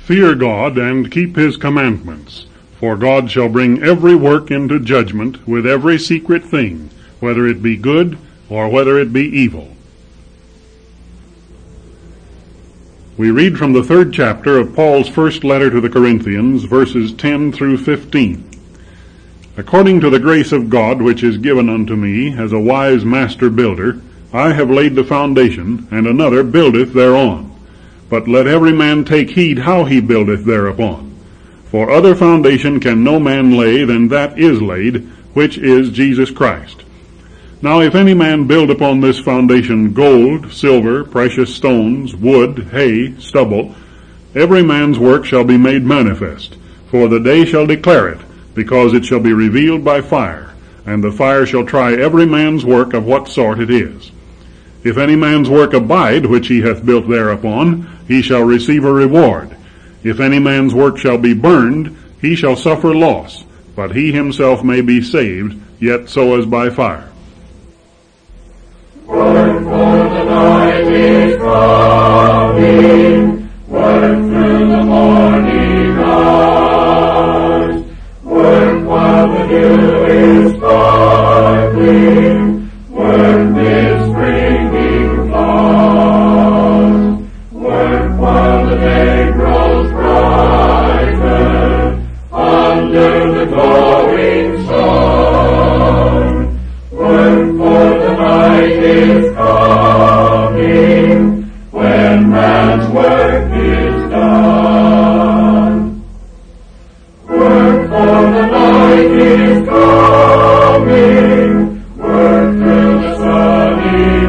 Fear God and keep his commandments, for God shall bring every work into judgment with every secret thing, whether it be good or whether it be evil. We read from the 3rd chapter of Paul's first letter to the Corinthians, verses 10 through 15. According to the grace of God which is given unto me, as a wise master builder, I have laid the foundation, and another buildeth thereon. But let every man take heed how he buildeth thereupon. For other foundation can no man lay than that is laid, which is Jesus Christ. Now if any man build upon this foundation gold, silver, precious stones, wood, hay, stubble, every man's work shall be made manifest, for the day shall declare it, because it shall be revealed by fire, and the fire shall try every man's work of what sort it is. If any man's work abide which he hath built thereupon, he shall receive a reward. If any man's work shall be burned, he shall suffer loss, but he himself may be saved, yet so as by fire. Work, for the night is coming, work through the morning hours, work while the dew is sparkling, work midst springing flowers, work while the day grows brighter, under the glowing sun, work for the night is coming, when man's work is done. Work for the night is coming, work through the sunny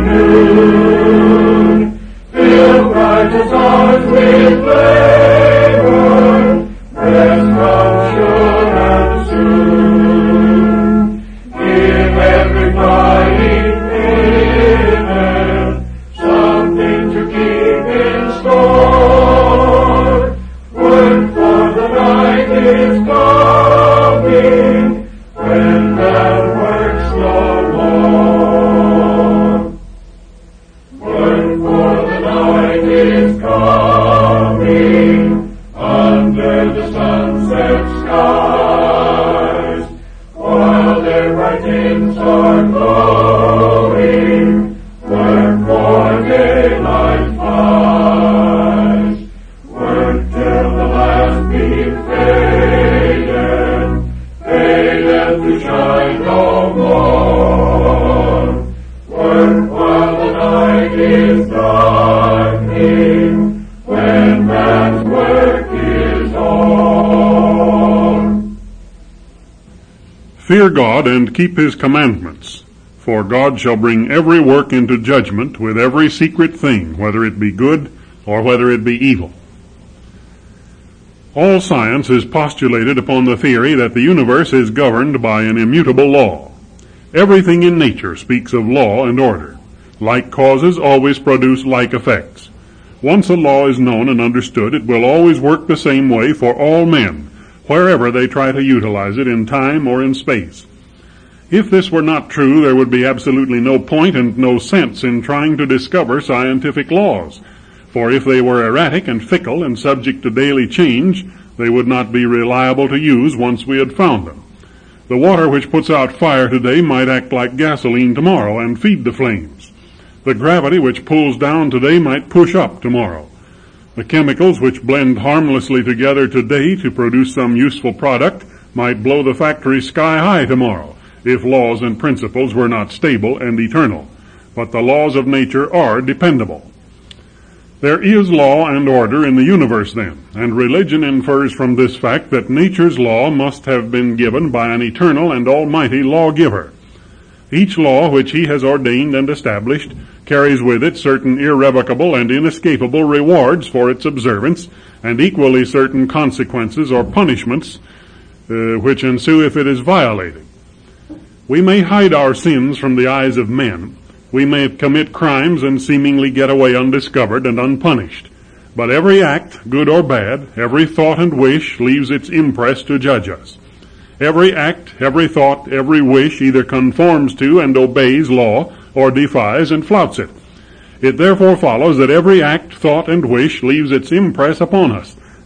noon, fill righteous hearts with labor, rest come sure and soon. Give every fighting sinner something to keep in store. Work for the night is coming, when man works no more. Work for the night is coming, under the sunset skies, while their bright tints are glowing, work for daylight flies. Work till the last beam fadeth to shine no more. Work while the night is darkening, when man's work is on. Fear God and keep his commandments, for God shall bring every work into judgment with every secret thing, whether it be good or whether it be evil. All science is postulated upon the theory that the universe is governed by an immutable law. Everything in nature speaks of law and order. Like causes always produce like effects. Once a law is known and understood, it will always work the same way for all men, wherever they try to utilize it in time or in space. If this were not true, there would be absolutely no point and no sense in trying to discover scientific laws. For if they were erratic and fickle and subject to daily change, they would not be reliable to use once we had found them. The water which puts out fire today might act like gasoline tomorrow and feed the flames. The gravity which pulls down today might push up tomorrow. The chemicals which blend harmlessly together today to produce some useful product might blow the factory sky high tomorrow, if laws and principles were not stable and eternal. But the laws of nature are dependable. There is law and order in the universe then, and religion infers from this fact that nature's law must have been given by an eternal and almighty lawgiver. Each law which he has ordained and established carries with it certain irrevocable and inescapable rewards for its observance, and equally certain consequences or punishments which ensue if it is violated. We may hide our sins from the eyes of men. We may commit crimes and seemingly get away undiscovered and unpunished. But every act, good or bad, every thought and wish leaves its impress to judge us. Every act, every thought, every wish either conforms to and obeys law or defies and flouts it. It therefore follows that every act, thought, and wish leaves its impress upon us,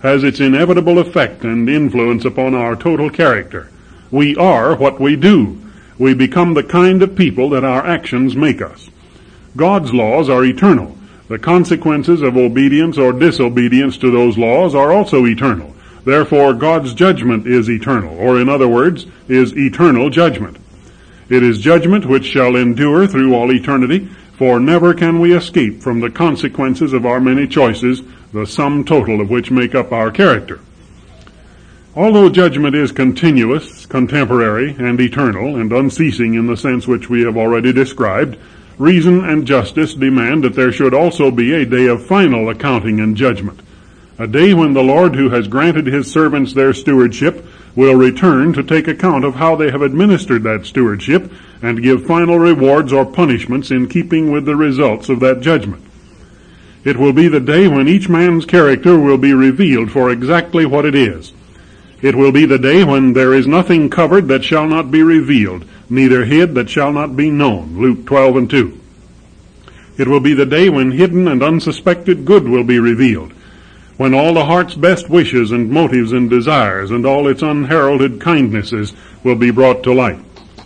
has its inevitable effect and influence upon our total character. We are what we do. We become the kind of people that our actions make us. God's laws are eternal. The consequences of obedience or disobedience to those laws are also eternal. Therefore, God's judgment is eternal, or in other words, is eternal judgment. It is judgment which shall endure through all eternity, for never can we escape from the consequences of our many choices, the sum total of which make up our character. Although judgment is continuous, contemporary, and eternal, and unceasing in the sense which we have already described, reason and justice demand that there should also be a day of final accounting and judgment, a day when the Lord, who has granted his servants their stewardship, will return to take account of how they have administered that stewardship and give final rewards or punishments in keeping with the results of that judgment. It will be the day when each man's character will be revealed for exactly what it is. It will be the day when there is nothing covered that shall not be revealed, neither hid that shall not be known. Luke 12:2. It will be the day when hidden and unsuspected good will be revealed, when all the heart's best wishes and motives and desires and all its unheralded kindnesses will be brought to light.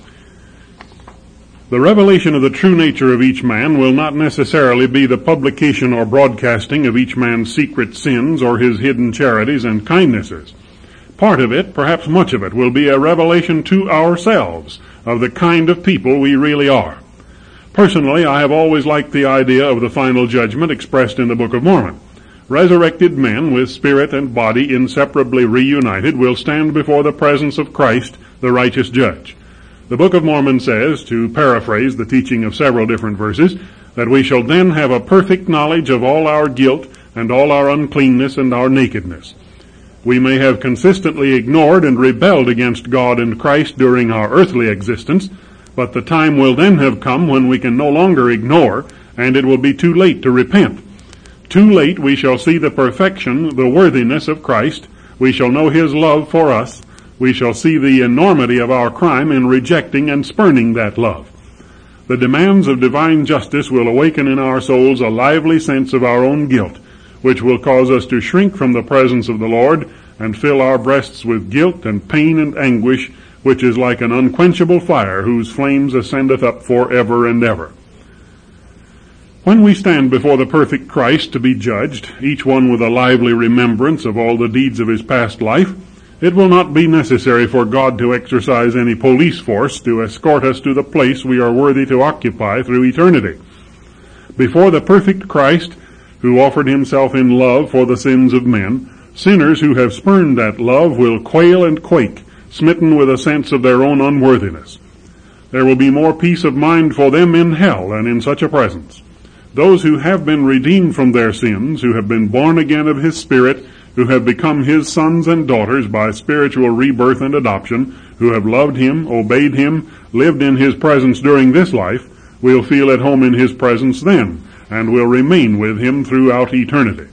The revelation of the true nature of each man will not necessarily be the publication or broadcasting of each man's secret sins or his hidden charities and kindnesses. Part of it, perhaps much of it, will be a revelation to ourselves of the kind of people we really are. Personally, I have always liked the idea of the final judgment expressed in the Book of Mormon. Resurrected men with spirit and body inseparably reunited will stand before the presence of Christ, the righteous judge. The Book of Mormon says, to paraphrase the teaching of several different verses, that we shall then have a perfect knowledge of all our guilt and all our uncleanness and our nakedness. We may have consistently ignored and rebelled against God and Christ during our earthly existence, but the time will then have come when we can no longer ignore, and it will be too late to repent. Too late we shall see the perfection, the worthiness of Christ. We shall know his love for us. We shall see the enormity of our crime in rejecting and spurning that love. The demands of divine justice will awaken in our souls a lively sense of our own guilt, which will cause us to shrink from the presence of the Lord and fill our breasts with guilt and pain and anguish, which is like an unquenchable fire whose flames ascendeth up for ever and ever. When we stand before the perfect Christ to be judged, each one with a lively remembrance of all the deeds of his past life, it will not be necessary for God to exercise any police force to escort us to the place we are worthy to occupy through eternity. Before the perfect Christ, who offered himself in love for the sins of men, sinners who have spurned that love will quail and quake, smitten with a sense of their own unworthiness. There will be more peace of mind for them in hell than in such a presence. Those who have been redeemed from their sins, who have been born again of his Spirit, who have become his sons and daughters by spiritual rebirth and adoption, who have loved him, obeyed him, lived in his presence during this life, will feel at home in his presence then, and will remain with him throughout eternity.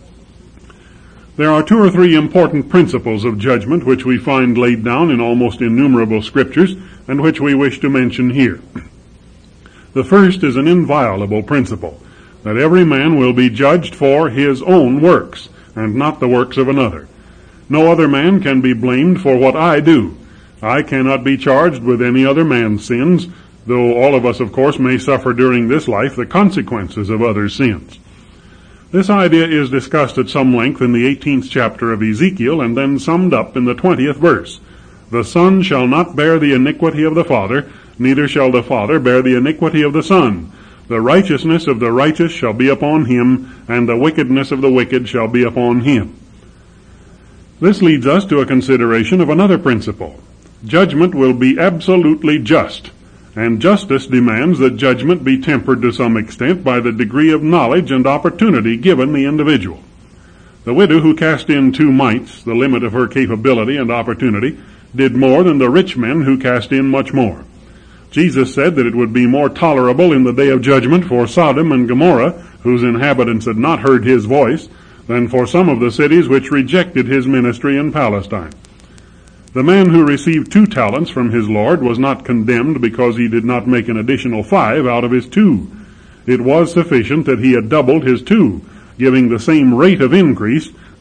There are 2 or 3 important principles of judgment which we find laid down in almost innumerable scriptures, and which we wish to mention here. The first is an inviolable principle, that every man will be judged for his own works, and not the works of another. No other man can be blamed for what I do. I cannot be charged with any other man's sins, though all of us, of course, may suffer during this life the consequences of others' sins. This idea is discussed at some length in the 18th chapter of Ezekiel, and then summed up in the 20th verse. The Son shall not bear the iniquity of the Father, neither shall the Father bear the iniquity of the Son. The righteousness of the righteous shall be upon him, and the wickedness of the wicked shall be upon him. This leads us to a consideration of another principle. Judgment will be absolutely just, and justice demands that judgment be tempered to some extent by the degree of knowledge and opportunity given the individual. The widow who cast in 2 mites, the limit of her capability and opportunity, did more than the rich men who cast in much more. Jesus said that it would be more tolerable in the day of judgment for Sodom and Gomorrah, whose inhabitants had not heard his voice, than for some of the cities which rejected his ministry in Palestine. The man who received 2 talents from his Lord was not condemned because he did not make an additional 5 out of his 2. It was sufficient that he had doubled his 2, giving the same rate of increase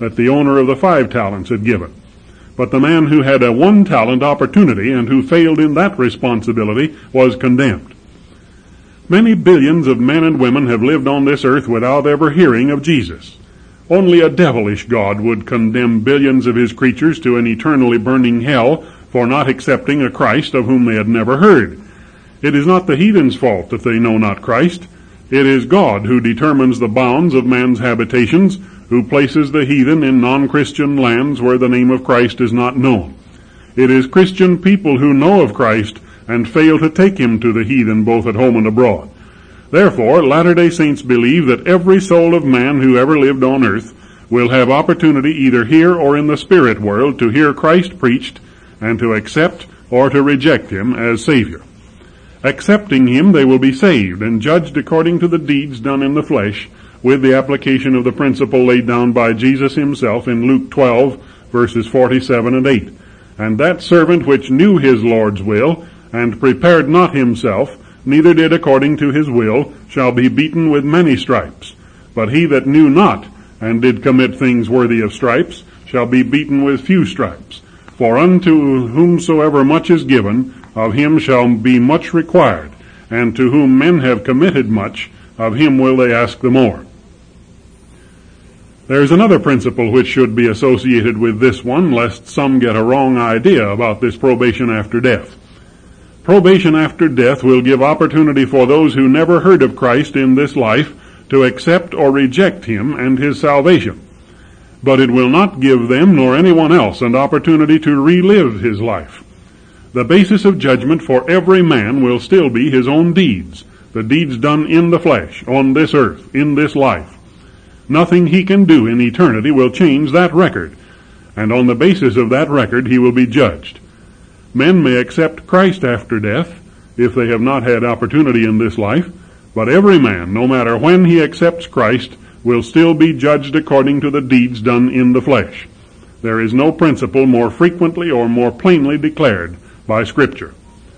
that the owner of the 5 talents had given. But the man who had a 1 talent opportunity and who failed in that responsibility was condemned. Many billions of men and women have lived on this earth without ever hearing of Jesus. Only a devilish God would condemn billions of his creatures to an eternally burning hell for not accepting a Christ of whom they had never heard. It is not the heathens' fault that they know not Christ. It is God who determines the bounds of man's habitations, who places the heathen in non-Christian lands where the name of Christ is not known. It is Christian people who know of Christ and fail to take him to the heathen both at home and abroad. Therefore, Latter-day Saints believe that every soul of man who ever lived on earth will have opportunity either here or in the spirit world to hear Christ preached and to accept or to reject him as Savior. Accepting him, they will be saved and judged according to the deeds done in the flesh, with the application of the principle laid down by Jesus himself in Luke 12, verses 47 and 8. And that servant which knew his Lord's will, and prepared not himself, neither did according to his will, shall be beaten with many stripes. But he that knew not, and did commit things worthy of stripes, shall be beaten with few stripes. For unto whomsoever much is given, of him shall be much required, and to whom men have committed much, of him will they ask the more. There is another principle which should be associated with this one, lest some get a wrong idea about this probation after death. Probation after death will give opportunity for those who never heard of Christ in this life to accept or reject him and his salvation. But it will not give them nor anyone else an opportunity to relive his life. The basis of judgment for every man will still be his own deeds, the deeds done in the flesh, on this earth, in this life. Nothing he can do in eternity will change that record, and on the basis of that record he will be judged. Men may accept Christ after death, if they have not had opportunity in this life, but every man, no matter when he accepts Christ, will still be judged according to the deeds done in the flesh. There is no principle more frequently or more plainly declared by Scripture.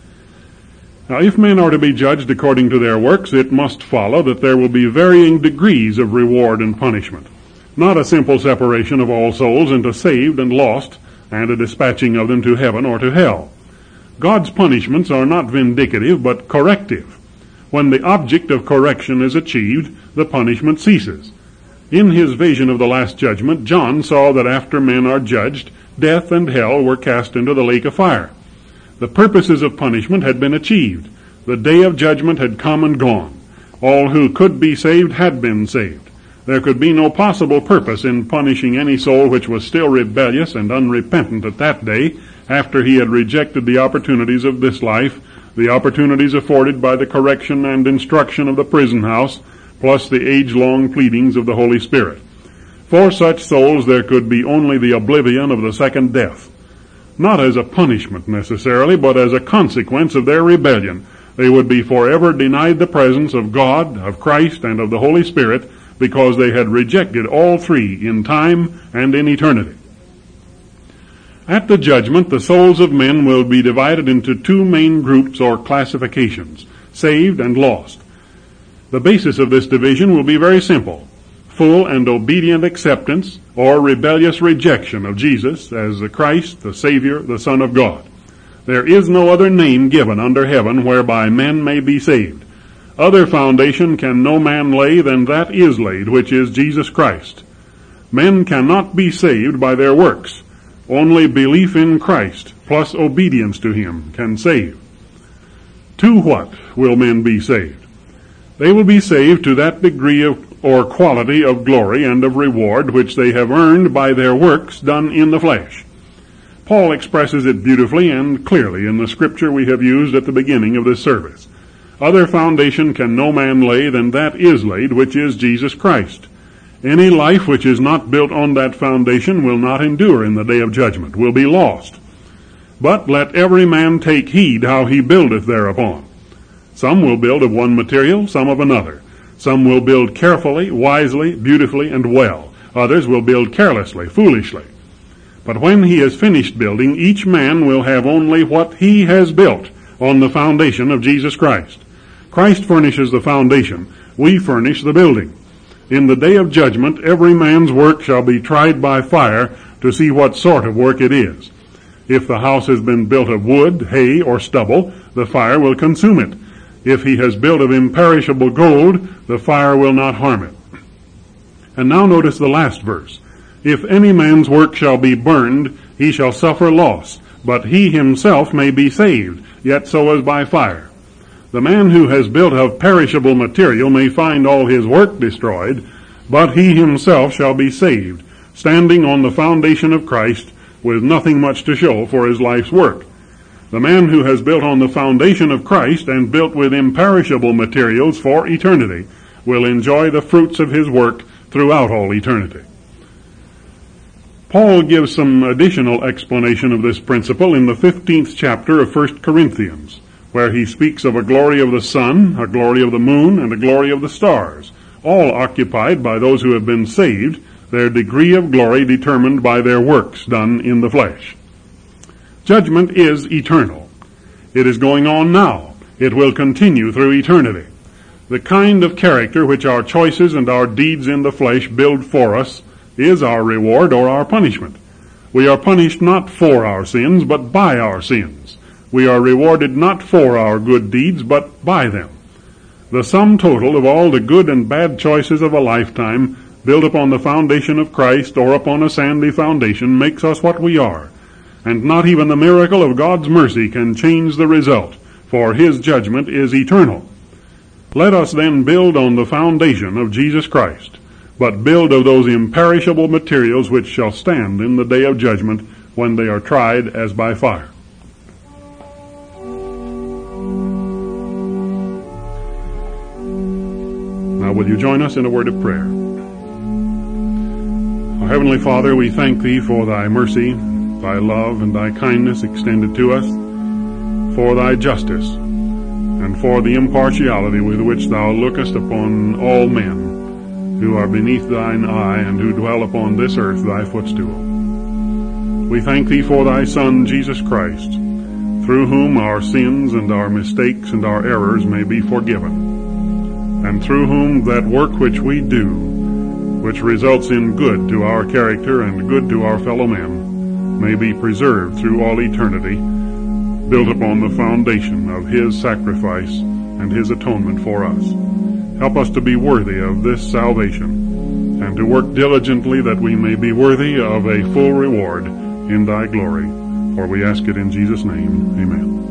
Now, if men are to be judged according to their works, it must follow that there will be varying degrees of reward and punishment, not a simple separation of all souls into saved and lost, and a dispatching of them to heaven or to hell. God's punishments are not vindicative, but corrective. When the object of correction is achieved, the punishment ceases. In his vision of the Last Judgment, John saw that after men are judged, death and hell were cast into the lake of fire. The purposes of punishment had been achieved. The day of judgment had come and gone. All who could be saved had been saved. There could be no possible purpose in punishing any soul which was still rebellious and unrepentant at that day, after he had rejected the opportunities of this life, the opportunities afforded by the correction and instruction of the prison house, plus the age-long pleadings of the Holy Spirit. For such souls there could be only the oblivion of the second death. Not as a punishment necessarily, but as a consequence of their rebellion. They would be forever denied the presence of God, of Christ, and of the Holy Spirit, because they had rejected all three in time and in eternity. At the judgment, the souls of men will be divided into two main groups or classifications, saved and lost. The basis of this division will be very simple: full and obedient acceptance or rebellious rejection of Jesus as the Christ, the Savior, the Son of God. There is no other name given under heaven whereby men may be saved. Other foundation can no man lay than that is laid, which is Jesus Christ. Men cannot be saved by their works. Only belief in Christ plus obedience to him can save. To what will men be saved? They will be saved to that degree of or quality of glory and of reward which they have earned by their works done in the flesh. Paul expresses it beautifully and clearly in the scripture we have used at the beginning of this service. Other foundation can no man lay than that is laid, which is Jesus Christ. Any life which is not built on that foundation will not endure in the day of judgment, will be lost. But let every man take heed how he buildeth thereupon. Some will build of one material, some of another. Some will build carefully, wisely, beautifully, and well. Others will build carelessly, foolishly. But when he has finished building, each man will have only what he has built on the foundation of Jesus Christ. Christ furnishes the foundation. We furnish the building. In the day of judgment, every man's work shall be tried by fire to see what sort of work it is. If the house has been built of wood, hay, or stubble, the fire will consume it. If he has built of imperishable gold, the fire will not harm it. And now notice the last verse. If any man's work shall be burned, he shall suffer loss, but he himself may be saved, yet so as by fire. The man who has built of perishable material may find all his work destroyed, but he himself shall be saved, standing on the foundation of Christ, with nothing much to show for his life's work. The man who has built on the foundation of Christ and built with imperishable materials for eternity will enjoy the fruits of his work throughout all eternity. Paul gives some additional explanation of this principle in the 15th chapter of 1 Corinthians, where he speaks of a glory of the sun, a glory of the moon, and a glory of the stars, all occupied by those who have been saved, their degree of glory determined by their works done in the flesh. Judgment is eternal. It is going on now. It will continue through eternity. The kind of character which our choices and our deeds in the flesh build for us is our reward or our punishment. We are punished not for our sins, but by our sins. We are rewarded not for our good deeds, but by them. The sum total of all the good and bad choices of a lifetime, built upon the foundation of Christ or upon a sandy foundation, makes us what we are. And not even the miracle of God's mercy can change the result, for his judgment is eternal. Let us then build on the foundation of Jesus Christ, but build of those imperishable materials which shall stand in the day of judgment when they are tried as by fire. Now will you join us in a word of prayer? Our Heavenly Father, we thank Thee for Thy mercy, Thy love, and Thy kindness extended to us, for Thy justice, and for the impartiality with which Thou lookest upon all men who are beneath Thine eye and who dwell upon this earth, Thy footstool. We thank Thee for Thy Son, Jesus Christ, through whom our sins and our mistakes and our errors may be forgiven, and through whom that work which we do, which results in good to our character and good to our fellow men, may be preserved through all eternity, built upon the foundation of His sacrifice and His atonement for us. Help us to be worthy of this salvation, and to work diligently that we may be worthy of a full reward in Thy glory. For we ask it in Jesus' name. Amen.